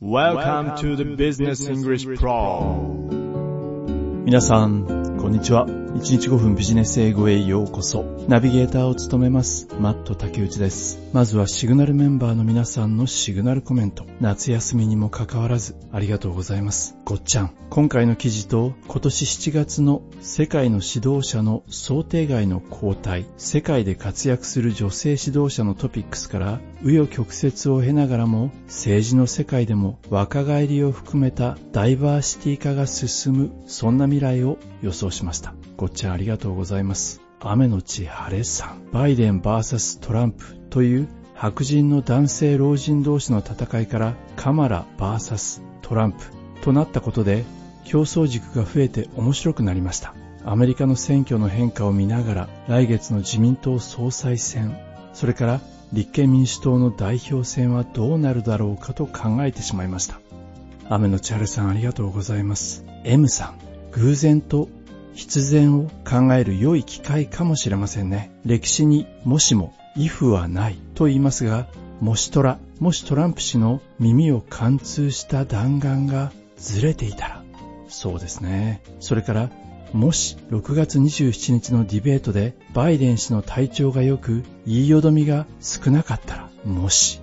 Welcome to the Business English Pro。 皆さん、こんにちは。1日5分ビジネス英語へようこそ。ナビゲーターを務めますマット竹内です。まずはシグナルメンバーの皆さんのシグナルコメント。夏休みにもかかわらずありがとうございます。ごっちゃん、今回の記事と今年7月の世界の指導者の想定外の交代、世界で活躍する女性指導者のトピックスから紆余曲折を経ながらも政治の世界でも若返りを含めたダイバーシティ化が進む、そんな未来を予想しました。ごっちゃんありがとうございます。雨のち晴れさん、バイデン vs トランプという白人の男性老人同士の戦いからカマラ vs トランプとなったことで競争軸が増えて面白くなりました。アメリカの選挙の変化を見ながら来月の自民党総裁選、それから立憲民主党の代表選はどうなるだろうかと考えてしまいました。雨のち晴れさんありがとうございます。 M さん、偶然と必然を考える良い機会かもしれませんね。歴史にもしも if はないと言いますが、もしトランプ氏の耳を貫通した弾丸がずれていたら、そうですね。それからもし6月27日のディベートでバイデン氏の体調が良く言いよどみが少なかったら、もし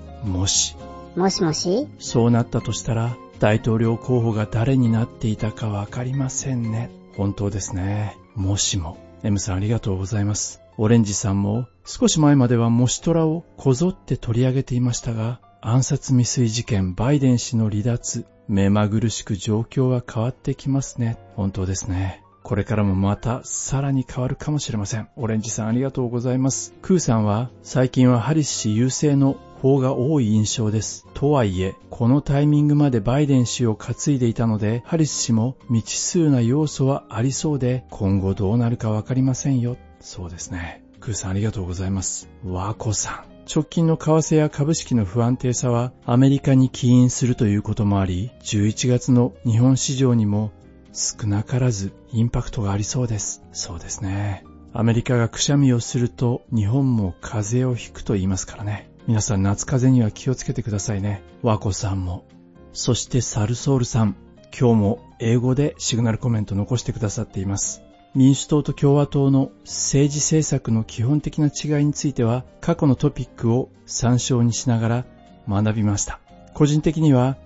そうなったとしたら大統領候補が誰になっていたかわかりませんね。本当ですね。もしも。 M さんありがとうございます。オレンジさんも少し前まではもしトラをこぞって取り上げていましたが、暗殺未遂事件、バイデン氏の離脱、目まぐるしく状況は変わってきますね。本当ですね。これからもまたさらに変わるかもしれません。オレンジさんありがとうございます。クーさんは最近はハリス氏優勢の方が多い印象です。とはいえこのタイミングまでバイデン氏を担いでいたので、ハリス氏も未知数な要素はありそうで、今後どうなるかわかりませんよ。そうですね。クーさんありがとうございます。ワコさん、直近の為替や株式の不安定さはアメリカに起因するということもあり、11月の日本市場にも少なからずインパクトがありそうです。そうですね。アメリカがくしゃみをすると日本も風邪をひくと言いますからね。皆さん夏風邪には気をつけてくださいね。ワコさんも。そしてサルソールさん、今日も英語でシグナルコメント残してくださっています。民主党と共和党の政治政策の基本的な違いについては過去のトピックを参照にしながら学びました。個人的には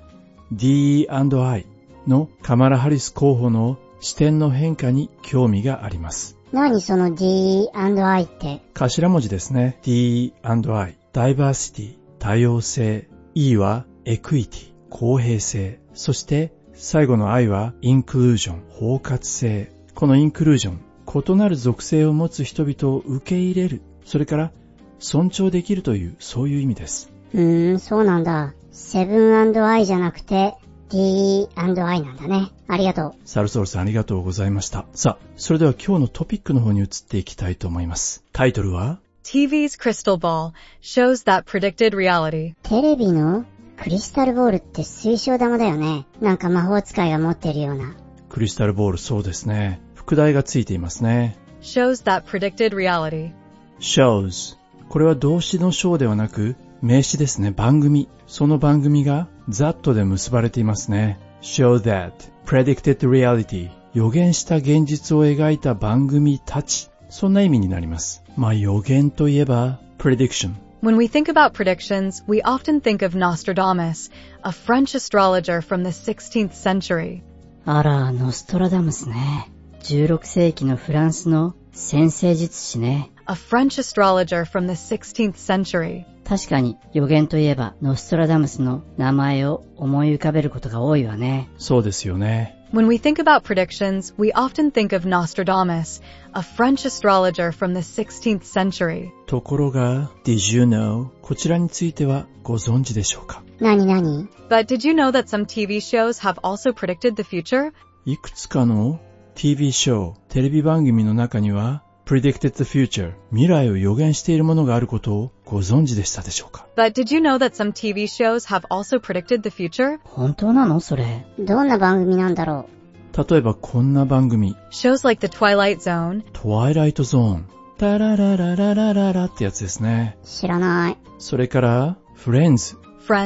DE&I のカマラ・ハリス候補の視点の変化に興味があります。 何その D&I って？ 頭文字ですね。D&I、ダイバーシティ、多様性。E はエクイティ、公平性。そして最後の I はインクルージョン、包括性。このインクルージョン、異なる属性を持つ人々を受け入れる、それから尊重できるという、そういう意味です。 そうなんだ。7&I じゃなくてD&I なんだね。ありがとう。 サルソールさんありがとうございました。さあ、それでは今日のトピックの方に移っていきたいと思います。タイトルは TV's crystal ball shows that predicted reality。 テレビのクリスタルボールって水晶玉だよね。なんか魔法使いが持ってるような。 クリスタルボール、そうですね。副題がついていますね。 shows that predicted reality。 shows、 これは動詞の show ではなく名詞ですね。番組、その番組が that で結ばれていますね。show that predicted reality、 予言した現実を描いた番組たち、そんな意味になります。予言といえば prediction。 When we think about predictions, we often think of Nostradamus, a French astrologer from the 16th century。 あら、ノストラダムスね。16世紀のフランスの占星術師ね。 A French astrologer from the 16th century。 確かに予言といえばノストラダムスの名前を思い浮かべることが多いわね。 そうですよね。 When we think about predictions, we often think of Nostradamus, a French astrologer from the 16th century。 ところが Did you know、 こちらについてはご存知でしょうか？ 何？ But did you know that some TV shows have also predicted the future? いくつかの TV ショー、テレビ番組の中にはpredicted the future、 未来を予言しているものがあることをご存知でしたでしょうか？ But did you know that some TV shows have also predicted the future? 本当なのそれ？ どんな番組なんだろう？例えばこんな番組。 Shows like The Twilight Zone。 Twilight Zone。タラララララララってやつですね。 知らない。 それからFriends。 Friends,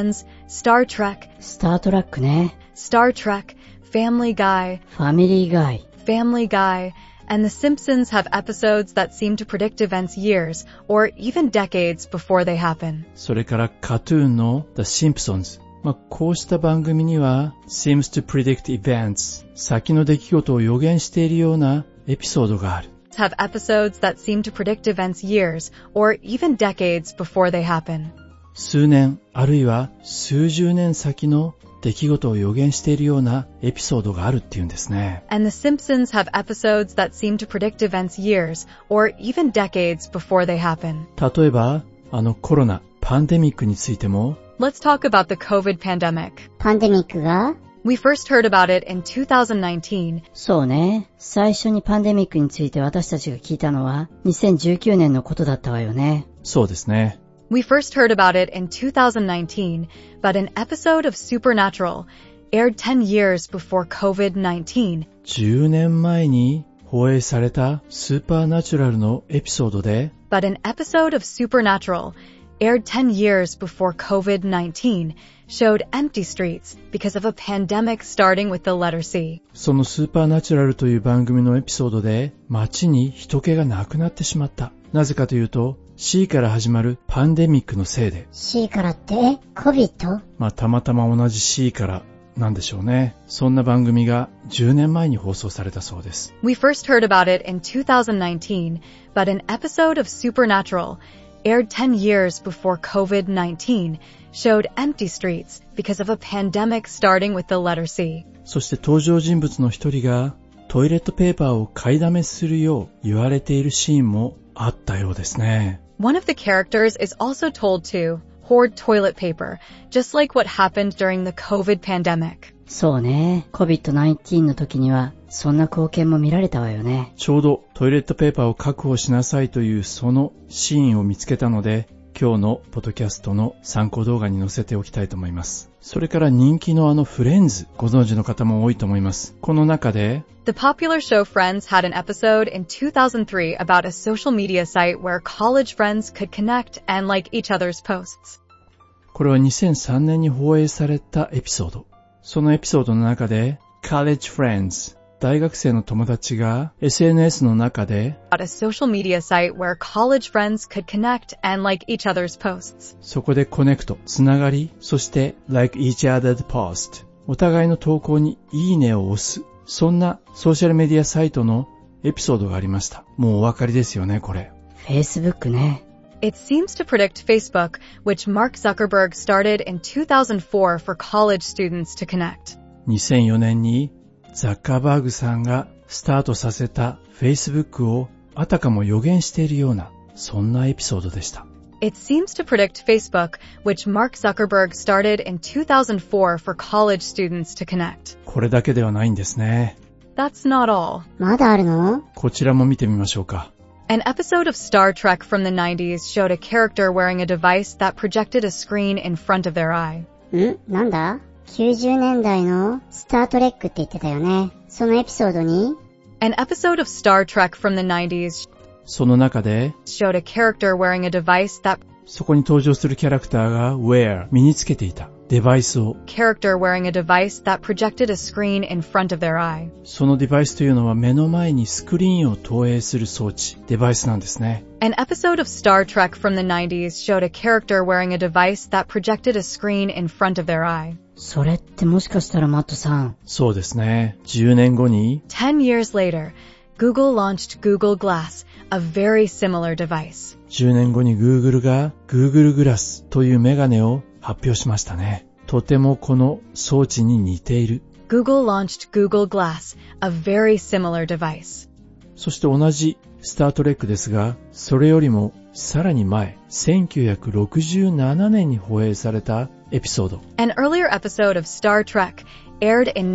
Star Trek, スタートラックね。 Star Trek, Family Guy, ファミリーガイ。 Family Guy, and The Simpsons have episodes that seem to predict events years or even decades before they happen. それからカトゥーンの The Simpsons。こうした番組には seems to predict events 先の出来事を予言しているようなエピソードがある。 Have episodes that seem to predict events years or even decades before they happen. 数年あるいは数十年先の出来事を予言しているようなエピソードがあるっていうんですね。 And The Simpsons have episodes that seem to predict events years or even decades before they happen. 例えばコロナパンデミックについても Let's talk about the COVID pandemic. パンデミックが We first heard about it in 2019. そうね。最初にパンデミックについて私たちが聞いたのは2019年のことだったわよね。 そうですね。 We first heard about it in 2019, but an episode of Supernatural aired 10 years before COVID-19. 10年前に放映されたスーパーナチュラルのエピソードで But an episode of Supernatural aired 10 years before COVID-19 showed empty streets because of a pandemic starting with the letter C. そのスーパーナチュラルという番組のエピソードで街に人気がなくなってしまった。なぜかというと C から始まるパンデミックのせいで。 C からってCOVID？ たまたま同じ C からなんでしょうね。そんな番組が10年前に放送されたそうです。 We first heard about it in 2019, but an episode of Supernatural aired 10 years before COVID-19 showed empty streets because of a pandemic starting with the letter C. そして登場人物の一人がトイレットペーパーを買いだめするよう言われているシーンもあったようですね。 One of the characters is also told to hoard toilet paper, just like what happened during the COVID pandemic. そうね。COVID-19 の時にはそんな光景も見られたわよね。 ちょうどトイレットペーパーを確保しなさいというそのシーンを見つけたので、今日のポッドキャストの参考動画に載せておきたいと思います。それから人気のフレンズ、ご存知の方も多いと思います。この中で The popular show Friends had an episode in 2003 about a social media site where college friends could connect and like each other's posts. これは2003年に放映されたエピソード。そのエピソードの中で College Friends、大学生の友達が SNS の中で About a social media site where college friends could connect and like each other's posts. そこでコネクト、つながり、そして like each other's post、お互いの投稿にいいねを押す、そんなソーシャルメディアサイトのエピソードがありました。もうお分かりですよね、これ。 Facebook ね。 It seems to predict Facebook, which Mark Zuckerberg started in 2004 for college students to connect. 2004年にザッカーバーグさんがスタートさせた Facebook をあたかも予言しているような、そんなエピソードでした。 It seems to predict Facebook, which Mark Zuckerberg started in 2004 for college students to connect. これだけではないんですね。 That's not all. まだあるの？ こちらも見てみましょうか。 An episode of Star Trek from the 90s showed a character wearing a device that projected a screen in front of their eye. なんだ ?90 年代のスタートレックって言ってたよね。そのエピソードに An episode of Star Trek from the 90s その中で showed a character wearing a device that そこに登場するキャラクターが wear 身につけていたデバイスを、 character wearing a device that projected a screen in front of their eye. そのデバイスというのは目の前にスクリーンを投影する装置、デバイスなんですね。 An episode of Star Trek from the 90s showed a character wearing a device that projected a screen in front of their eye. それってもしかしたらマットさん。 そうですね。10年後に 10 years later, Google launched Google Glass, a very similar device. 10年後に Google が Google グラスというメガネを発表しましたね。とてもこの装置に似ている。 Google launched Google Glass, a very similar device. そして同じスタートレックですが、それよりもさらに前、1967年に放映されたエピソード。 An earlier episode of Star Trek, aired in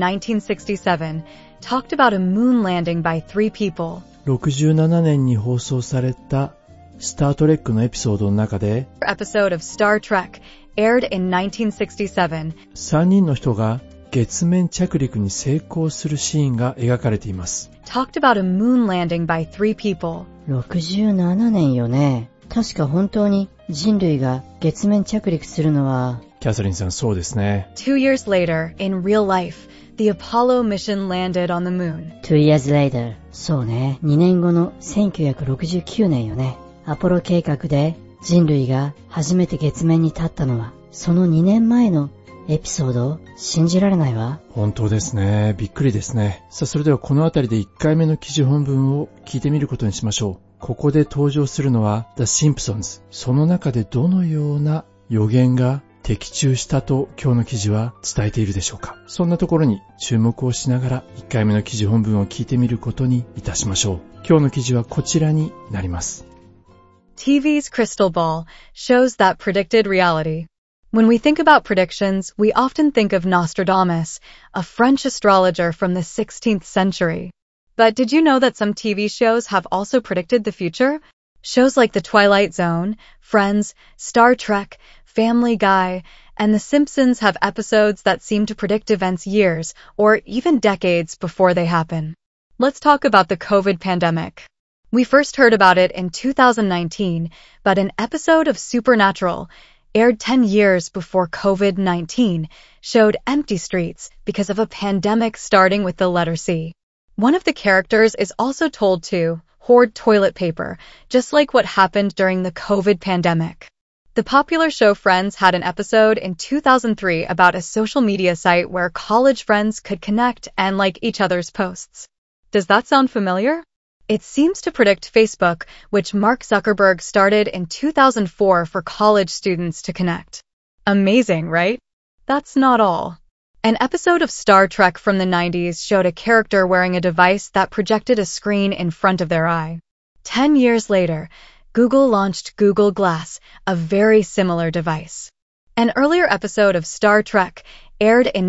1967, talked about a moon landing by 3 people. 67年に放送されたスタートレックのエピソードの中で、 Episode of Star Trek, aired in 1967, 3人の人が月面着陸に成功するシーンが描かれています。 talked about a moon landing by 3 people. 67年よね。確か本当に人類が月面着陸するのはキャサリンさん、そうですね。 2 years later, in real life, the Apollo mission landed on the moon. 2 years later. そうね。2年後の1969年よね。アポロ計画で人類が初めて月面に立ったのは、その2年前のエピソード、信じられないわ。 本当ですね。びっくりですね。さあ、それではこのあたりで1回目の記事本文を聞いてみることにしましょう。ここで登場するのは The Simpsons。その中でどのような予言が的中したと今日の記事は伝えているでしょうか。そんなところに注目をしながら1回目の記事本文を聞いてみることにいたしましょう。今日の記事はこちらになります。 TV's crystal ball shows that predicted reality. When we think about predictions, we often think of Nostradamus, a French astrologer from the 16th century. But did you know that some TV shows have also predicted the future? Shows like The Twilight Zone, Friends, Star Trek, Family Guy, and The Simpsons have episodes that seem to predict events years or even decades before they happen. Let's talk about the COVID pandemic. We first heard about it in 2019, but an episode of Supernatural, aired 10 years before COVID-19, showed empty streets because of a pandemic starting with the letter C. One of the characters is also told to hoard toilet paper, just like what happened during the COVID pandemic. The popular show Friends had an episode in 2003 about a social media site where college friends could connect and like each other's posts. Does that sound familiar? It seems to predict Facebook, which Mark Zuckerberg started in 2004 for college students to connect. Amazing, right? That's not all. An episode of Star Trek from the 90s showed a character wearing a device that projected a screen in front of their eye. 10 years later, Google launched Google Glass, a very similar device. An earlier episode of Star Trek, aired in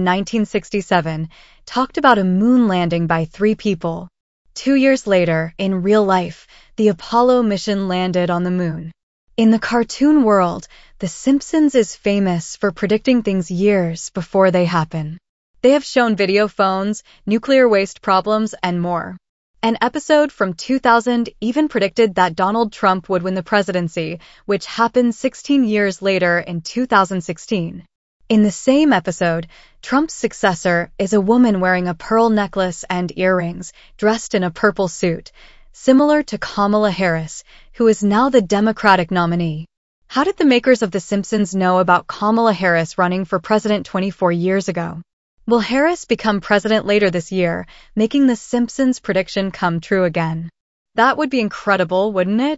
1967, talked about a moon landing by 3 people. 2 years later, in real life, the Apollo mission landed on the moon. In the cartoon world, The Simpsons is famous for predicting things years before they happen. They have shown video phones, nuclear waste problems, and more. An episode from 2000 even predicted that Donald Trump would win the presidency, which happened 16 years later in 2016. In the same episode, Trump's successor is a woman wearing a pearl necklace and earrings, dressed in a purple suit, similar to Kamala Harris, who is now the Democratic nominee. How did the makers of The Simpsons know about Kamala Harris running for president 24 years ago? Will Harris become president later this year, making The Simpsons prediction come true again? That would be incredible, wouldn't it?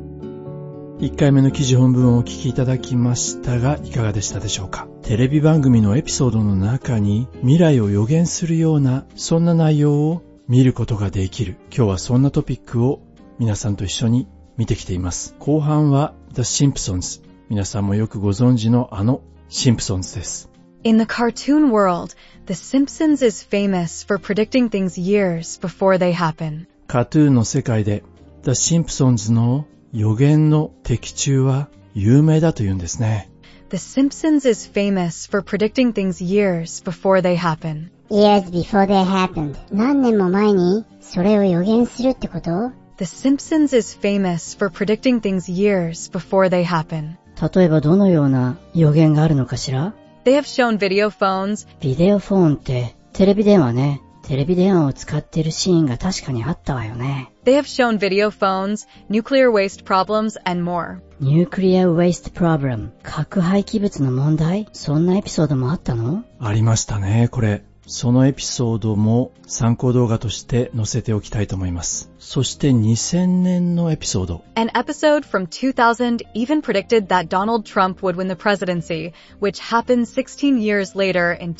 1回目の記事本文をお聞きいただきましたが、いかがでしたでしょうか。テレビ番組のエピソードの中に未来を予言するような、そんな内容を見ることができる。今日はそんなトピックを皆さんと一緒に見てきています。後半は The Simpsons。皆さんもよくご存知のシンプソンズです。 In the cartoon world, The Simpsons is famous for predicting things years before they happen. カートゥーンの世界で The Simpsons の予言の的中は有名だというんですね。 The Simpsons is famous for predicting things years before they happen. Years before they happened. 何年も前にそれを予言するってこと？ The Simpsons is famous for predicting things years before they happen. 例えばどのような予言があるのかしら？ They have shown video phones. ビデオフォンってテレビ電話ね。テレビ電話を使っているシーンが確かにあったわよね。 They have shown video phones, nuclear waste problems, and more. Nuclear waste problem. 核廃棄物の問題？そんなエピソードもあったの？ ありましたね、これ。そのエピソードも参考動画として載せておきたいと思います。そして2000年のエピソード。 An episode from 2000 even predicted that Donald Trump would win the presidency, which happened 16 years later in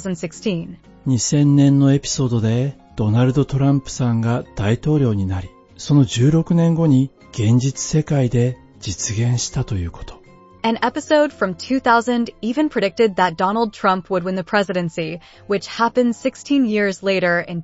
2016. 2000年のエピソードでドナルド・トランプさんが大統領になり、その16年後に現実世界で実現したということ。 An episode from 2000 even predicted that Donald Trump would win the presidency, which happened 16 years later in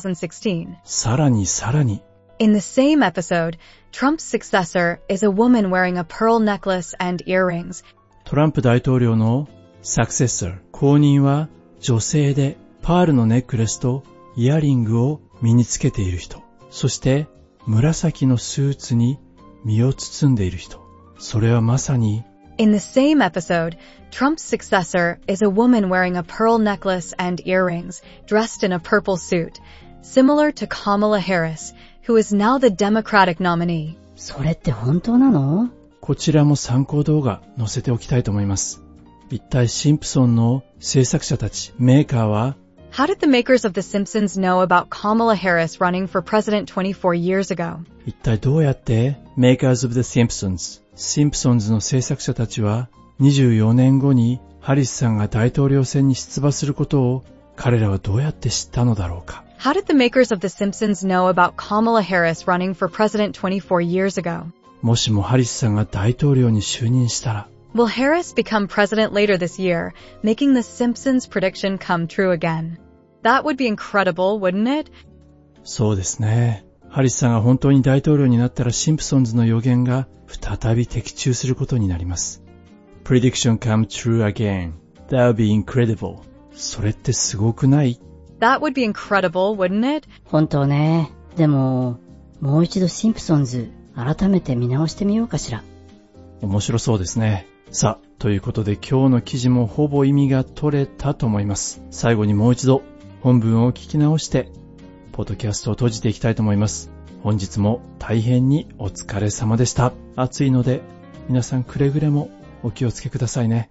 2016. さらに。 In the same episode, Trump's successor is a woman wearing a pearl necklace and earrings. トランプ大統領のサクセッサー、後任は女性でパールのネックレスとイヤリングを身につけている人。そして紫のスーツに身を包んでいる人。それはまさに In the same episode, Trump's successor is a woman wearing a pearl necklace and earrings, dressed in a purple suit, similar to Kamala Harris, who is now the Democratic nominee. それって本当なの？ こちらも参考動画載せておきたいと思います。一体シンプソンの制作者たち、メーカーは How did the makers of The Simpsons know about Kamala Harris running for president 24 years ago? 一体どうやって Makers of the Simpsons、シンプソンズの制作者たちは24年後にハリスさんが大統領選に出馬することを彼らはどうやって知ったのだろうか。 How did the makers of The Simpsons know about Kamala Harris running for president 24 years ago? もしもハリスさんが大統領に就任したら Will Harris become president later this year, making the Simpsons prediction come true again? That would be incredible, wouldn't it? そうですね。ハリスさんが本当に大統領になったらシンプソンズの予言が再び的中することになります。Prediction come true again. That would be incredible. それってすごくない？ That would be incredible, wouldn't it? 本当ね。でも、もう一度シンプソンズ、改めて見直してみようかしら。 面白そうですね。さあ、ということで今日の記事もほぼ意味が取れたと思います。最後にもう一度本文を聞き直して、ポッドキャストを閉じていきたいと思います。本日も大変にお疲れ様でした。暑いので皆さんくれぐれもお気をつけくださいね。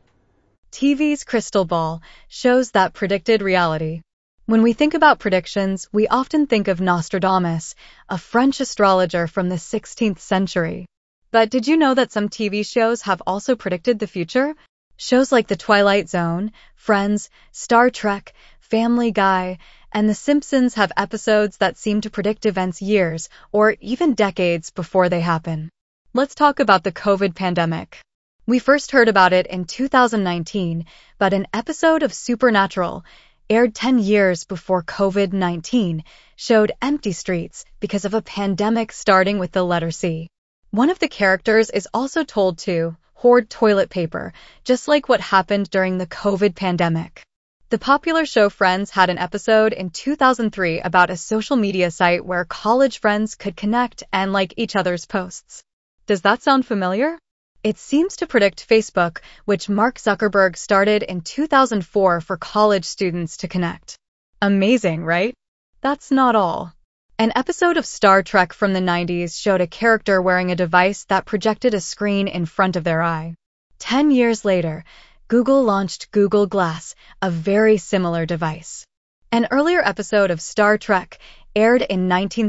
TV's crystal ball shows that predicted reality. When we think about predictions, we often think of Nostradamus, a French astrologer from the 16th century. But did you know that some TV shows have also predicted the future? Shows like The Twilight Zone, Friends, Star Trek, Family Guy, and The Simpsons have episodes that seem to predict events years or even decades before they happen. Let's talk about the COVID pandemic. We first heard about it in 2019, but an episode of Supernatural, aired 10 years before COVID-19, showed empty streets because of a pandemic starting with the letter C. One of the characters is also told to hoard toilet paper, just like what happened during the COVID pandemic. The popular show Friends had an episode in 2003 about a social media site where college friends could connect and like each other's posts. Does that sound familiar? It seems to predict Facebook, which Mark Zuckerberg started in 2004 for college students to connect. Amazing, right? That's not all. An episode of Star Trek from the 90s showed a character wearing a device that projected a screen in front of their eye. 10 years later, Google launched Google Glass, a very similar device. An earlier episode of Star Trek, aired in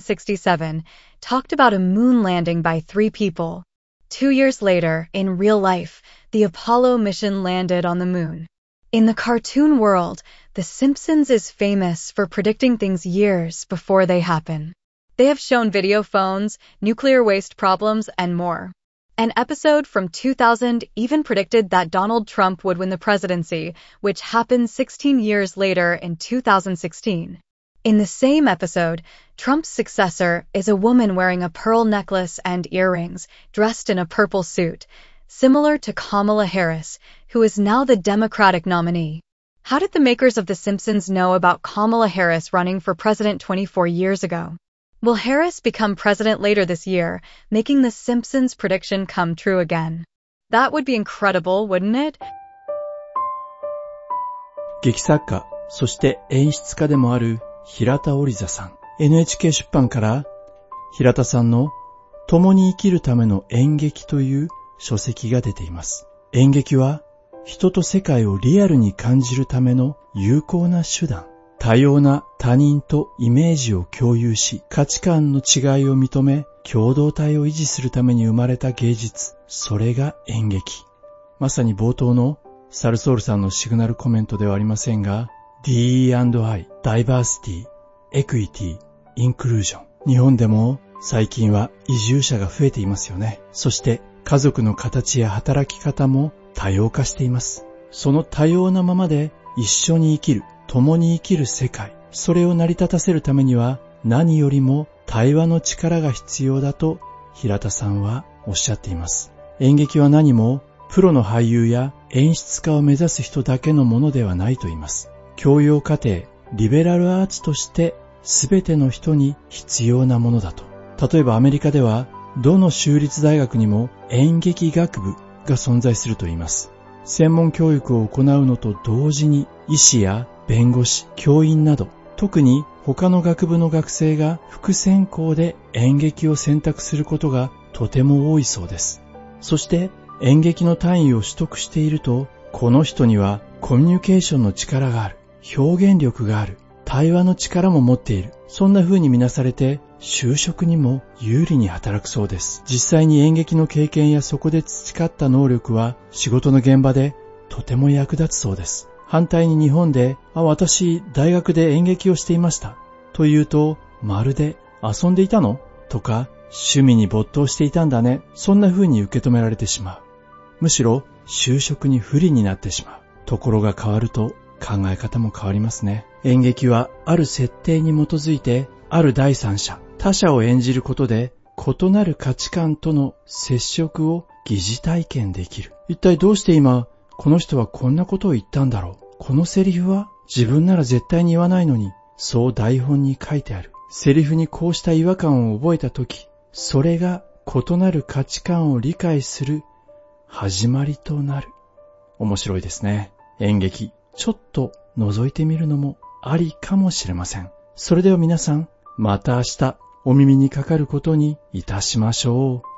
1967, talked about a moon landing by 3 people. 2 years later, in real life, the Apollo mission landed on the moon. In the cartoon world, The Simpsons is famous for predicting things years before they happen. They have shown video phones, nuclear waste problems, and more. An episode from 2000 even predicted that Donald Trump would win the presidency, which happened 16 years later in 2016. In the same episode, Trump's successor is a woman wearing a pearl necklace and earrings, dressed in a purple suit, similar to Kamala Harris, who is now the Democratic nominee. How did the makers of The Simpsons know about Kamala Harris running for president 24 years ago? Will Harris become president later this year, making The Simpsons prediction come true again? That would be incredible, wouldn't it? 劇作家、そして演出家でもある平田織座さん。NHK 出版から平田さんの共に生きるための演劇という書籍が出ています。演劇は人と世界をリアルに感じるための有効な手段。多様な他人とイメージを共有し、価値観の違いを認め、共同体を維持するために生まれた芸術。それが演劇。まさに冒頭のサルソールさんのシグナルコメントではありませんが、DE&I、ダイバーシティ、エクイティ、インクルージョン。日本でも最近は移住者が増えていますよね。そして家族の形や働き方も多様化しています。その多様なままで一緒に生きる、共に生きる世界。それを成り立たせるためには何よりも対話の力が必要だと平田さんはおっしゃっています。演劇は何もプロの俳優や演出家を目指す人だけのものではないと言います。教養課程、リベラルアーツとして全ての人に必要なものだと。例えばアメリカではどの州立大学にも演劇学部、 が存在すると言います。専門教育を行うのと同時に医師や弁護士、教員など、特に他の学部の学生が副専攻で演劇を選択することがとても多いそうです。そして演劇の単位を取得していると、この人にはコミュニケーションの力がある、表現力がある、対話の力も持っている、そんな風に見なされて就職にも有利に働くそうです。実際に演劇の経験やそこで培った能力は仕事の現場でとても役立つそうです。反対に日本で、私大学で演劇をしていましたと言うと、まるで遊んでいたのとか趣味に没頭していたんだね、そんな風に受け止められてしまう。むしろ就職に不利になってしまう。ところが変わると考え方も変わりますね。演劇はある設定に基づいて、ある第三者、他者を演じることで異なる価値観との接触を疑似体験できる。一体どうして今この人はこんなことを言ったんだろう。このセリフは自分なら絶対に言わないのに、そう台本に書いてある。セリフにこうした違和感を覚えたとき、それが異なる価値観を理解する始まりとなる。面白いですね。演劇、ちょっと覗いてみるのもありかもしれません。それでは皆さん、また明日お耳にかかることにいたしましょう。